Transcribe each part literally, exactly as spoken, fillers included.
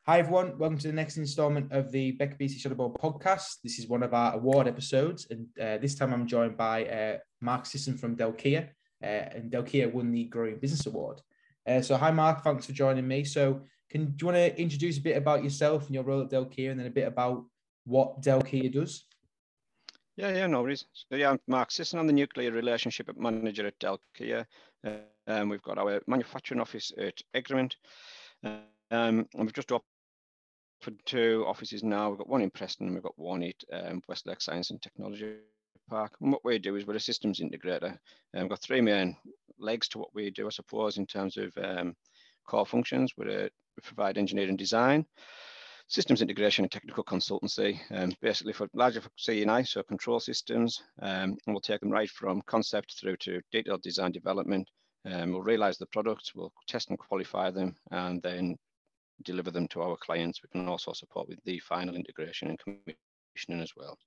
Hi everyone, welcome to the next instalment of the Becker B C Shuttleball podcast. This is one of our award episodes, and uh, this time I'm joined by uh, Mark Sisson from Delkia, uh, and Delkia won the Growing Business Award. Uh, so hi Mark, thanks for joining me. So can do you want to introduce a bit about yourself and your role at Delkia, and then a bit about what Delkia does? Yeah, yeah, no worries. So yeah, I'm Mark Sisson. I'm the Nuclear Relationship Manager at Delkia. Uh, um, we've got our manufacturing office at Egremont. Um, and we've just opened two offices now. We've got one in Preston and we've got one at um, Westlake Science and Technology Park. And what we do is we're a systems integrator. And we've got three main legs to what we do, I suppose, in terms of um, core functions. We're a, we provide engineering design, systems integration and technical consultancy, um, basically for largely for C and I, so control systems, um, and we'll take them right from concept through to detailed design development. Um, we'll realize the products, we'll test and qualify them, and then deliver them to our clients. We can also support with the final integration and commissioning as well.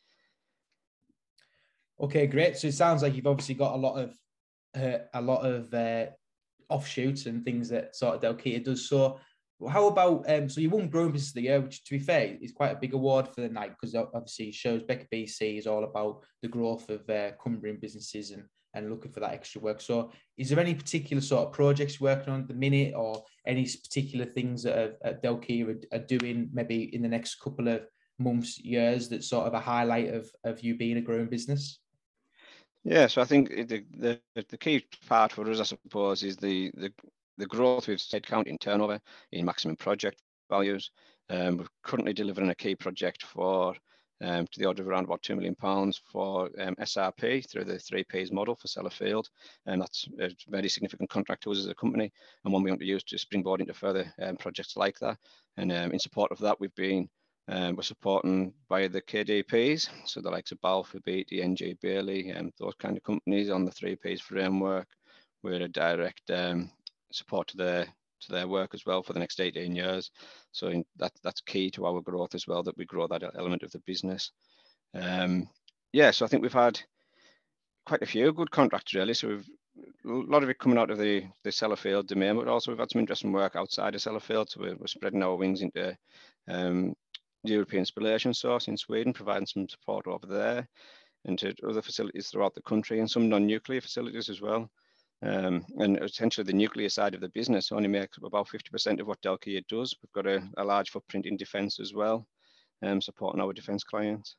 Okay, great. So it sounds like you've obviously got a lot of uh, a lot of uh, offshoots and things that sort of Delkia does. So how about, um, so you won Growing Business of the Year, which to be fair is quite a big award for the night, because obviously it shows Becker B C is all about the growth of uh, Cumbrian businesses and, and looking for that extra work. So is there any particular sort of projects you're working on at the minute, or any particular things that are, at Delkia are, are doing maybe in the next couple of months, years, that's sort of a highlight of, of you being a growing business? Yeah, so I think the, the, the key part for us, I suppose, is the, the, the growth with headcount in turnover, in maximum project values. Um, we're currently delivering a key project for um, to the order of around about two million pounds for um, S R P through the three Ps model for Sellafield. And that's a very significant contract to us as a company, and one we want to use to springboard into further um, projects like that. And um, in support of that, we've been Um, we're supporting via the K D Ps, so the likes of Balfour Beatty, N J Bailey, and um, those kind of companies on the three Ps framework. We're a direct um, support to their to their work as well for the next eighteen years. So in, that that's key to our growth as well, that we grow that element of the business. Um, yeah, so I think we've had quite a few good contracts really. So we've a lot of it coming out of the the Sellafield domain, but also we've had some interesting work outside of Sellafield. So we're, we're spreading our wings into um, the European Spallation Source in Sweden, providing some support over there, and to other facilities throughout the country, and some non-nuclear facilities as well. Um, and essentially the nuclear side of the business only makes about fifty percent of what Delkia does. We've got a, a large footprint in defence as well, um, supporting our defence clients.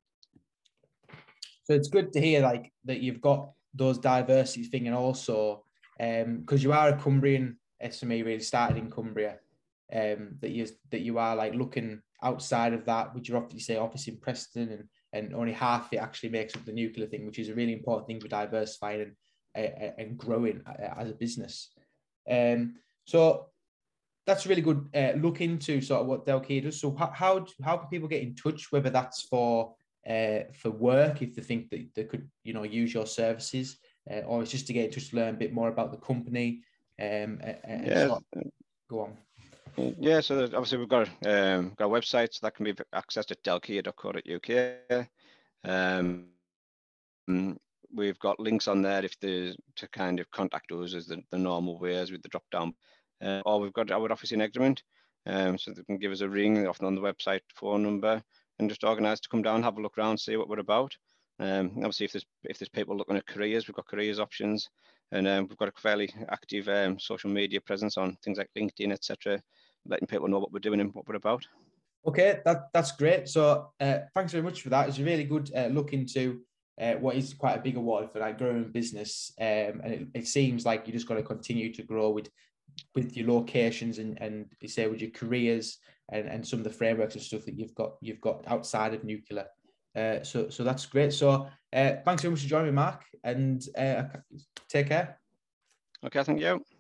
So it's good to hear like that you've got those diversity thing, and also because um, you are a Cumbrian S M E, really started in Cumbria, um, that you that you are like looking outside of that, which you often say office in Preston, and and only half it actually makes up the nuclear thing, which is a really important thing for diversifying and uh, and growing as a business. Um, so that's a really good uh, look into sort of what Delkia does. So how how, how can people get in touch, whether that's for uh, for work, if they think that they could, you know, use your services, uh, or it's just to get in touch to learn a bit more about the company, um, and, and yeah. sort of go on. Yeah, so obviously we've got, um, got a website so that can be accessed at delkia dot co dot U K. Um, we've got links on there if there's to kind of contact us as the, the normal ways with the drop down. Uh, or we've got our office in Egremont, um, so they can give us a ring, often on the website phone number, and just organise to come down, have a look around, see what we're about. Um, obviously, if there's if there's people looking at careers, we've got careers options, and um, we've got a fairly active um, social media presence on things like LinkedIn, et cetera, letting people know what we're doing and what we're about. Okay, that that's great. So uh, thanks very much for that. It's a really good uh, look into uh, what is quite a big award for like growing business, um, and it, it seems like you're just going to continue to grow with with your locations and and you say with your careers and, and some of the frameworks and stuff that you've got you've got outside of nuclear. Uh, so so that's great. So uh, thanks very much for joining me, Mark, and uh, take care. Okay, thank you.